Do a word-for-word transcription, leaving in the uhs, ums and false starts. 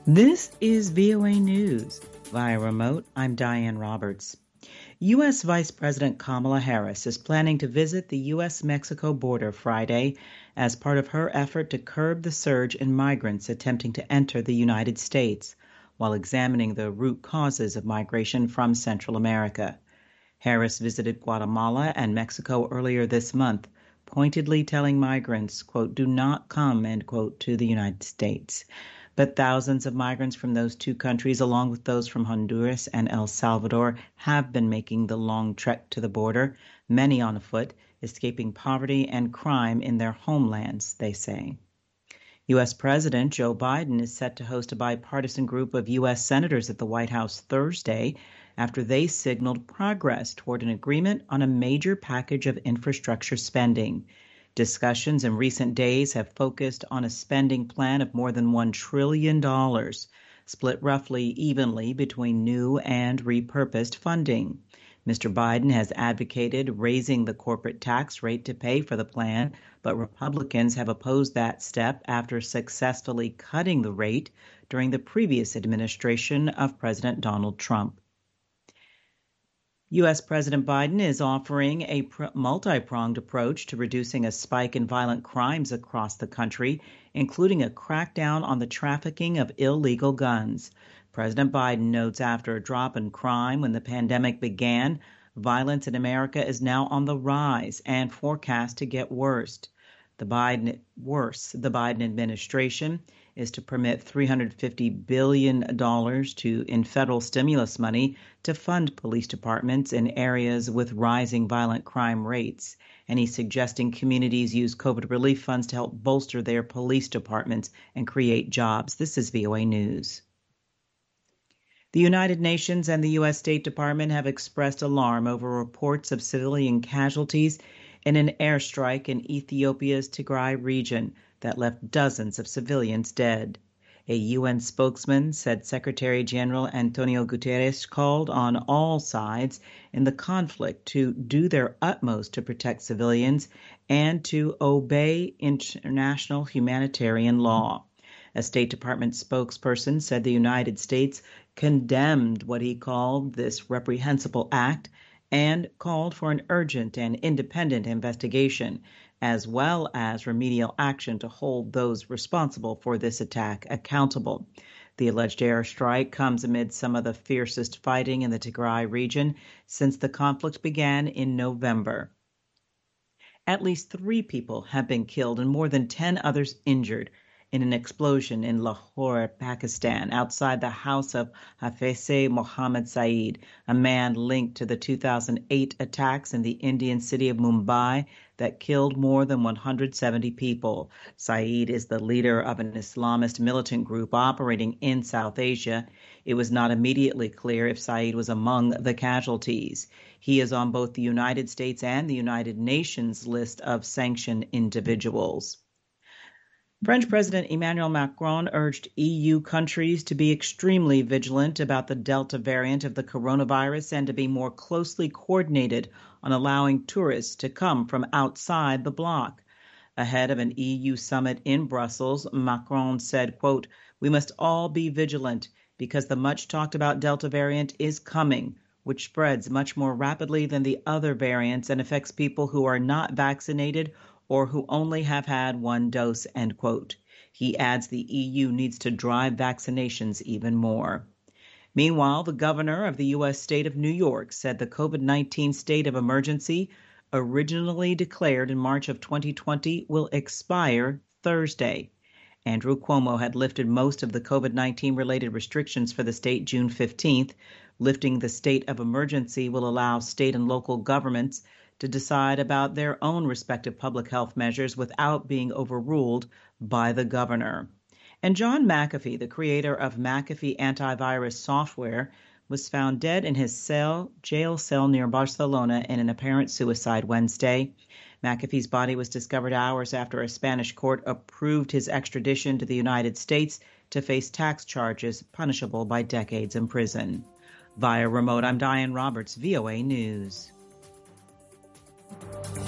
This is V O A News. Via remote, I'm Diane Roberts. U S. Vice President Kamala Harris is planning to visit the U S Mexico border Friday as part of her effort to curb the surge in migrants attempting to enter the United States, while examining the root causes of migration from Central America. Harris visited Guatemala and Mexico earlier this month, pointedly telling migrants, quote, "do not come," end quote, to the United States. But thousands of migrants from those two countries, along with those from Honduras and El Salvador, have been making the long trek to the border, many on foot, escaping poverty and crime in their homelands, they say. U S. President Joe Biden is set to host a bipartisan group of U S senators at the White House Thursday after they signaled progress toward an agreement on a major package of infrastructure spending. Discussions in recent days have focused on a spending plan of more than one trillion dollars, split roughly evenly between new and repurposed funding. Mister Biden has advocated raising the corporate tax rate to pay for the plan, but Republicans have opposed that step after successfully cutting the rate during the previous administration of President Donald Trump. U S. President Biden is offering a pr- multi-pronged approach to reducing a spike in violent crimes across the country, including a crackdown on the trafficking of illegal guns. President Biden notes after a drop in crime when the pandemic began, violence in America is now on the rise and forecast to get worse. The Biden worse. The Biden administration is to permit three hundred fifty billion dollars to in federal stimulus money to fund police departments in areas with rising violent crime rates. And he's suggesting communities use COVID relief funds to help bolster their police departments and create jobs. This is V O A News. The United Nations and the U S. State Department have expressed alarm over reports of civilian casualties in an airstrike in Ethiopia's Tigray region that left dozens of civilians dead. A U N spokesman said Secretary General Antonio Guterres called on all sides in the conflict to do their utmost to protect civilians and to obey international humanitarian law. A State Department spokesperson said the United States condemned what he called this reprehensible act and called for an urgent and independent investigation, as well as remedial action to hold those responsible for this attack accountable. The alleged airstrike comes amid some of the fiercest fighting in the Tigray region since the conflict began in November. At least three people have been killed and more than ten others injured in an explosion in Lahore, Pakistan, outside the house of Hafez Mohammed Saeed, a man linked to the two thousand eight attacks in the Indian city of Mumbai that killed more than one hundred seventy people. Saeed is the leader of an Islamist militant group operating in South Asia. It was not immediately clear if Saeed was among the casualties. He is on both the United States and the United Nations list of sanctioned individuals. French President Emmanuel Macron urged E U countries to be extremely vigilant about the Delta variant of the coronavirus and to be more closely coordinated on allowing tourists to come from outside the bloc. Ahead of an E U summit in Brussels, Macron said, quote, "We must all be vigilant because the much talked about Delta variant is coming, which spreads much more rapidly than the other variants and affects people who are not vaccinated or who only have had one dose," end quote. He adds the E U needs to drive vaccinations even more. Meanwhile, the governor of the U S state of New York said the COVID nineteen state of emergency, originally declared in March of twenty twenty, will expire Thursday. Andrew Cuomo had lifted most of the COVID nineteen related restrictions for the state June fifteenth. Lifting the state of emergency will allow state and local governments to decide about their own respective public health measures without being overruled by the governor. And John McAfee, the creator of McAfee antivirus software, was found dead in his cell, jail cell near Barcelona in an apparent suicide Wednesday. McAfee's body was discovered hours after a Spanish court approved his extradition to the United States to face tax charges punishable by decades in prison. Via remote, I'm Diane Roberts, V O A News.